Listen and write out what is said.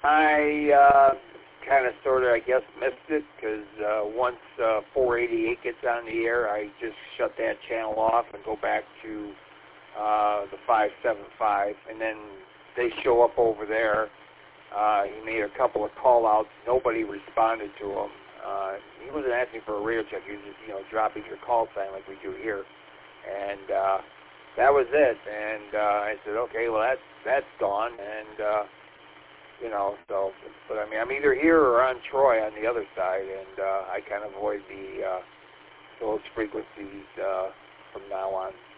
I kind of sort of, I guess, missed it because once 488 gets on the air, I just shut that channel off and go back to the 575, and then they show up over there. He made a couple of call-outs. Nobody responded to him. He wasn't asking for a radio check. He was just, dropping your call sign like we do here. And that was it. And I said, okay, well, that's gone. And, so, but I mean, I'm either here or on Troy on the other side, and I kind of avoid those frequencies from now on.